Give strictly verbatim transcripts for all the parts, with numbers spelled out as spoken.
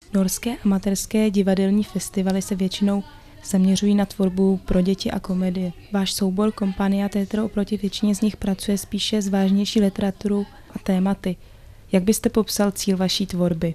Norské amatérské divadelní festivaly se většinou zaměřují na tvorbu pro děti a komedie. Váš soubor Compania Teatro oproti většině z nich pracuje spíše s vážnější literaturou a tématy. Jak byste popsal cíl vaší tvorby?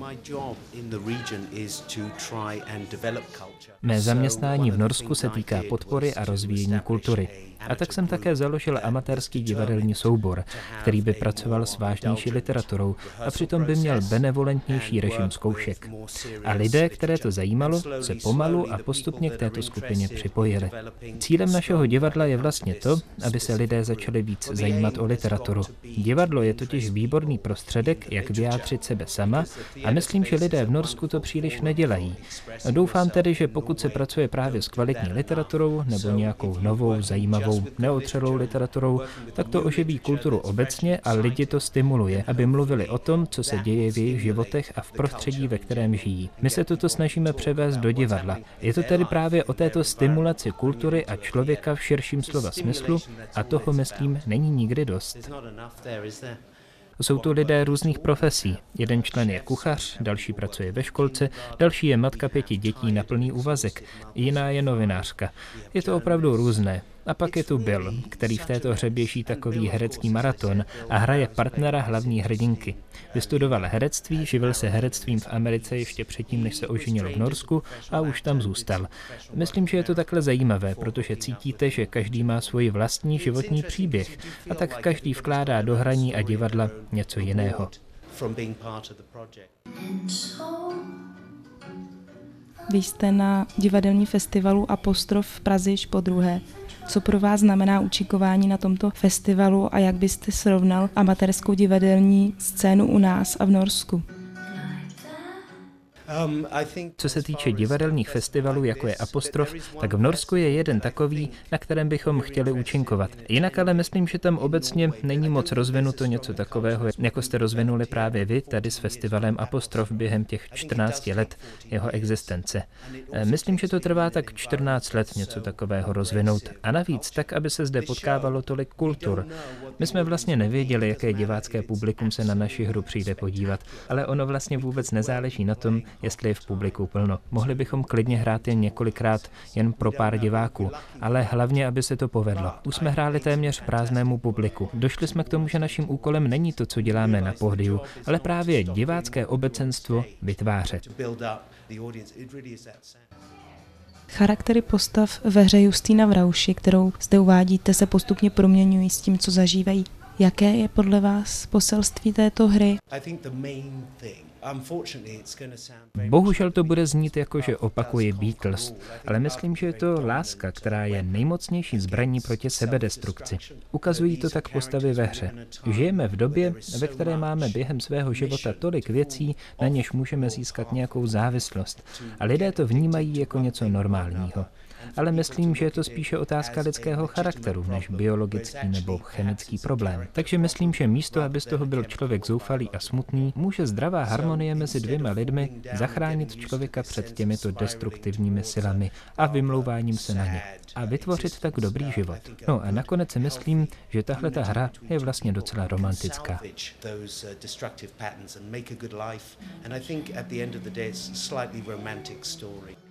Mé zaměstnání v Norsku se týká podpory a rozvíjení kultury. A tak jsem také založil amatérský divadelní soubor, který by pracoval s vážnější literaturou a přitom by měl benevolentnější režim zkoušek. A lidé, které to zajímalo, se pomalu a postupně k této skupině připojili. Cílem našeho divadla je vlastně to, aby se lidé začali víc zajímat o literaturu. Divadlo je totiž výborný prostředek, jak vyjádřit sebe sama, a myslím, že lidé v Norsku to příliš nedělají. Doufám tedy, že pokud se pracuje právě s kvalitní literaturou nebo nějakou novou, zajímavou, neotřelou literaturou, tak to oživí kulturu obecně a lidi to stimuluje, aby mluvili o tom, co se děje v jejich životech a v prostředí, ve kterém žijí. My se toto snažíme převést do divadla. Je to tedy právě o této stimulaci kultury a člověka v širším slova smyslu a toho, myslím, není nikdy dost. Jsou to lidé různých profesí. Jeden člen je kuchař, další pracuje ve školce, další je matka pěti dětí na plný úvazek, jiná je novinářka. Je to opravdu různé. A pak je tu Bill, který v této hře běží takový herecký maraton a hraje partnera hlavní hrdinky. Vystudoval herectví, živil se herectvím v Americe ještě předtím, než se oženil v Norsku a už tam zůstal. Myslím, že je to takhle zajímavé, protože cítíte, že každý má svůj vlastní životní příběh a tak každý vkládá do hraní a divadla něco jiného. Vy jste na divadelní festivalu Apostrof v Praze již podruhé. Co pro vás znamená účinkování na tomto festivalu a jak byste srovnal amatérskou divadelní scénu u nás a v Norsku? Co se týče divadelních festivalů, jako je Apostrof, tak v Norsku je jeden takový, na kterém bychom chtěli účinkovat. Jinak ale myslím, že tam obecně není moc rozvinuto něco takového, jako jste rozvinuli právě vy tady s festivalem Apostrof během těch čtrnácti let jeho existence. Myslím, že to trvá tak čtrnáct let něco takového rozvinout a navíc tak, aby se zde potkávalo tolik kultur. My jsme vlastně nevěděli, jaké divácké publikum se na naši hru přijde podívat, ale ono vlastně vůbec nezáleží na tom, jestli je v publiku plno. Mohli bychom klidně hrát jen několikrát, jen pro pár diváků, ale hlavně, aby se to povedlo. Už jsme hráli téměř prázdnému publiku. Došli jsme k tomu, že naším úkolem není to, co děláme na pódiu, ale právě divácké obecenstvo vytvářet. Charaktery postav ve hře Justína v Rauši, kterou zde uvádíte, se postupně proměňují s tím, co zažívají. Jaké je podle vás poselství této hry? Bohužel to bude znít jako, že opakuji Beatles, ale myslím, že je to láska, která je nejmocnější zbraní proti sebedestrukci. Ukazují to tak postavy ve hře. Žijeme v době, ve které máme během svého života tolik věcí, na něž můžeme získat nějakou závislost. A lidé to vnímají jako něco normálního. Ale myslím, že je to spíše otázka lidského charakteru, než biologický nebo chemický problém. Takže myslím, že místo, aby z toho byl člověk zoufalý a smutný, může zdravá harmonie mezi dvěma lidmi zachránit člověka před těmito destruktivními silami a vymlouváním se na ně a vytvořit tak dobrý život. No a nakonec si myslím, že tahle ta hra je vlastně docela romantická. And I think at the end of the day it's a slightly romantic story.